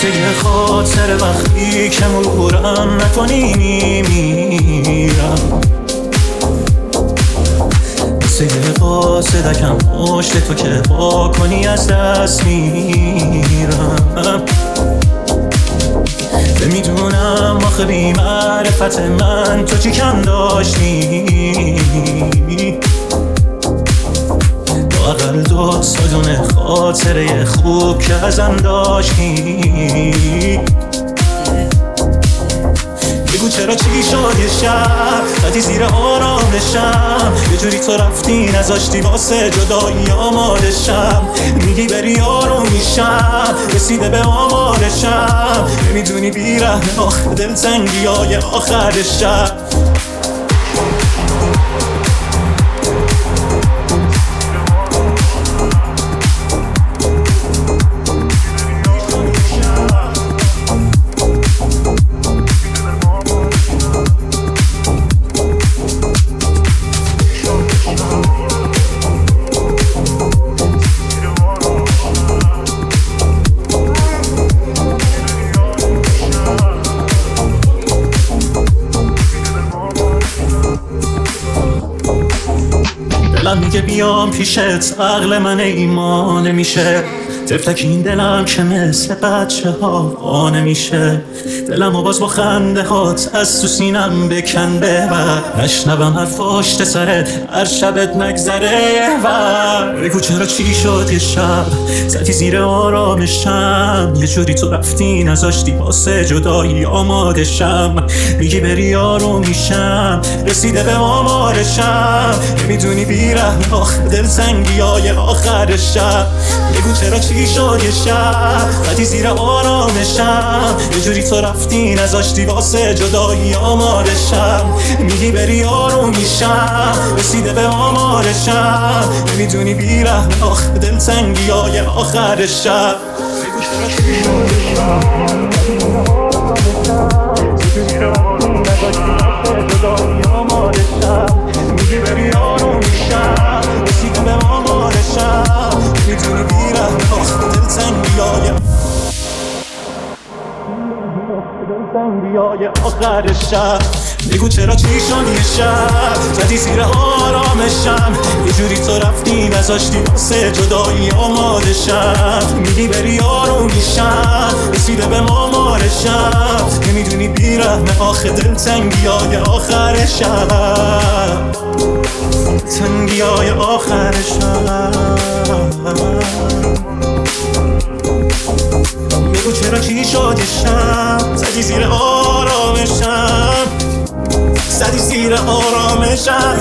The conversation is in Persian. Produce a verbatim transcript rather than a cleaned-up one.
مثل یه خاطر وقتی که مرورم نکنی میمیرم، مثل یه قاصدکم پشت تو که با کنی از دست میرم. نمیدونم آخه بی معرفت من تو چی کم داشتی، لااقل دو سادونه خاطره خوب که ازم داشتی. بگو چرا چی شد یه شب زدی زیر آرامشم، یه جوری تو رفتی نذاشتی واسه جدایی آمادشم. میگی بری آروم میشم، رسیده به آمارشم، نمیدونی بیرحمه آخه دلتنگی های آخر شب. دلم میگه بیام پیشت، عقل من ایمان نمیشه. طفلک این دلم که مثل بچه ها آ نمیشه. دلم و باز با خنده هات از تو سینم بکن ببر، نشنوم هر فاشت سرت هر شبت نگذره ور. بگو چرا چی شد یه شب زدی زیر آرامشم، یه جوری تو رفتی نذاشتی واسه جدایی آمادشم. میگی بری آروم میشم، رسیده به آمارشم، نمیدونی بیرحم آخه دلتنگی های آخر شب. بگو چرا چی شد یه شب زدی زیر آرامشم، یه جوری تو رفتی نذاشتی واسه جدایی آمادشم. میگی بری آروم میشم، رسیده به آمارشم، نمیدونی بیرحم آخه دلتنگی های آخر شب. بگو چرا چی شد یه شب زدی زیر آرامشم، یه جوری تو رفتی نذاشتی واسه جدایی آمادشم. میگی بری آروم میشم، رسیده به آمارشم، نمیدونی بیرحم آخه دلتنگی های دلتنگی های آخر شب. بگو چرا چی شد یه شب زدی زیر آرامشم، یه جوری تو رفتی نذاشتی واسه جدایی آمادشم. میگی بری آروم میشم، رسیده به آمارشم، نمیدونی بیرحمه آخه دلتنگی های آخر شب، تنگی های آخر شب. بگو چرا چی شد یه شب زدی زیر آرامشم، زدی زیر آرامشم.